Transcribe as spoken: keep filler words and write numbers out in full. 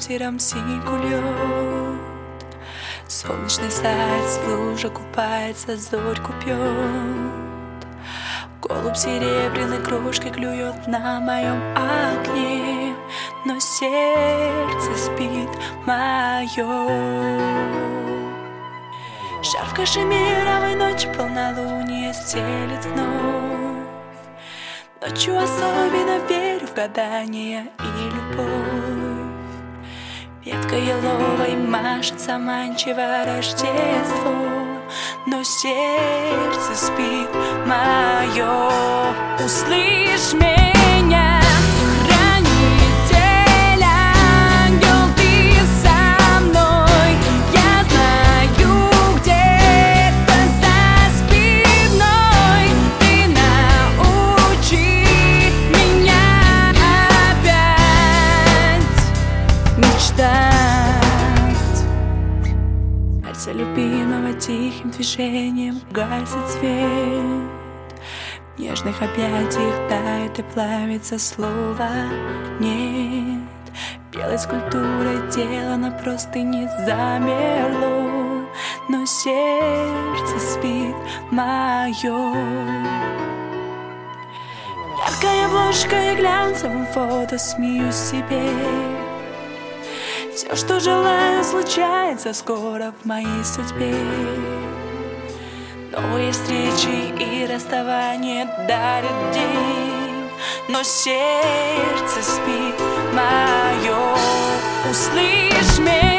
буксиром синьку льет. Солнечный заяц в луже купается, зорьку пьет. Голубь серебряной крошкой клюет на моем окне, но сердце спит мое. Шар в кашемировой ночи полнолуние стелет вновь. Ночью особенно верю в гадания и любовь. Ветка еловой машет заманчиво Рождество, но сердце спит мое. Услышь меня, хранитель, ангел, ты со мной. Я знаю, где-то за спиной ты научи меня опять мечтать. Пальцы любимого тихим движением гасит свет. В нежных объятиях тает и плавится слово «нет». Белой скульптурой тело на простыне замерло, но сердце спит мое. Яркая обложка и глянцевым фото смеюсь себе. Все, что желаю, случается скоро в моей судьбе. Новые встречи и расставания дарят день, но сердце спит мое. Услышь меня.